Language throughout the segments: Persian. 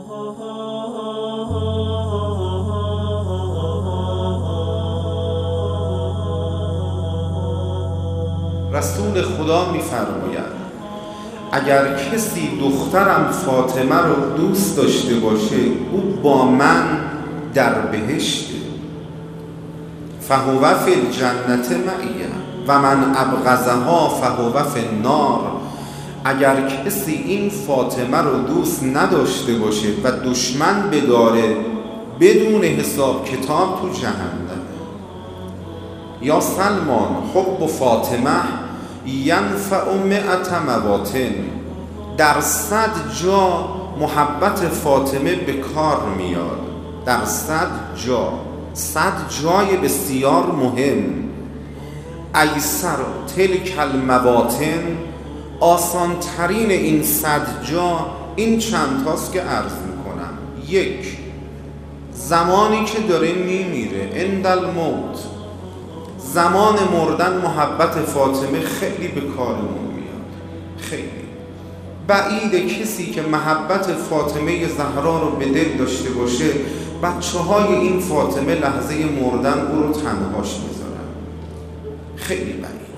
رسول خدا می‌فرماید اگر کسی دخترم فاطمه رو دوست داشته باشه او با من در بهشت، فهو فی الجنة معی و من ابغضها فهو فی النار. اگر کسی این فاطمه رو دوست نداشته باشه و دشمن بداره بدون حساب کتاب تو جهنم. یا سلمان حب فاطمه ینفع 100 مواطن. در 100 جا محبت فاطمه به کار میاد، در 100 جا، 100 جای بسیار مهم. ایسر تلک المواطن، آسان ترین این 100 جا این چند تاست که عرض میکنم. 1 زمانی که داره میمیره، عند الموت، زمان مردن محبت فاطمه خیلی به کارمون میاد. خیلی بعید کسی که محبت فاطمه زهرا رو به دل داشته باشه بچه های این فاطمه لحظه مردن او رو تنهاش میذارن. خیلی بعیده.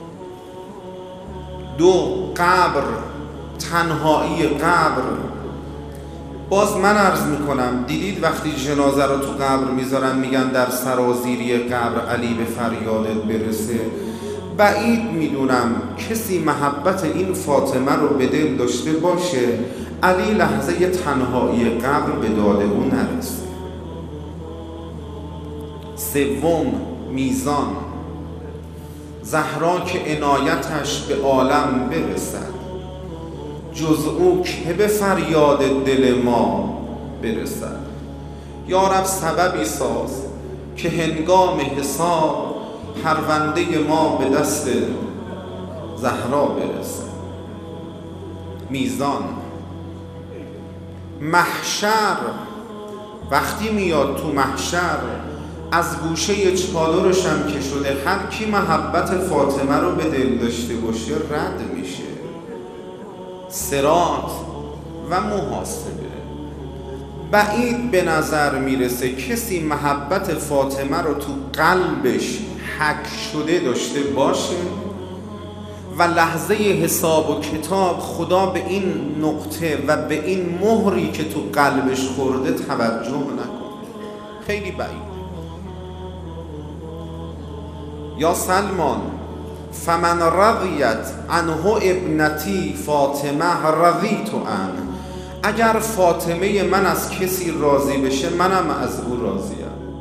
2 قبر، تنهایی قبر. باز من عرض میکنم دیدید وقتی جنازه رو تو قبر میذارن میگن در سرازیری قبر علی به فریادت برسه. بعید میدونم کسی محبت این فاطمه رو به دل داشته باشه علی لحظه تنهایی قبر به داد او نرسه. 3 میزان، زهرا که عنایتش به عالم برسد، جز او که به فریاد دل ما برسد. یا رب سببی ساز که هنگام حساب پرونده ما به دست زهرا برسه. میزان، محشر، وقتی میاد تو محشر از گوشه چادرش هم که شده هر کی محبت فاطمه رو به دل داشته باشه رد میشه. صراط و محاسبه. بعید به نظر میرسه کسی محبت فاطمه رو تو قلبش حک شده داشته باشه و لحظه حساب و کتاب خدا به این نقطه و به این مهری که تو قلبش خورده توجه نکنه. خیلی بعید. یا سلمان فمن رضیت عنه ابنتی فاطمه رضیت عنه. اگر فاطمه من از کسی راضی بشه منم از او راضیم.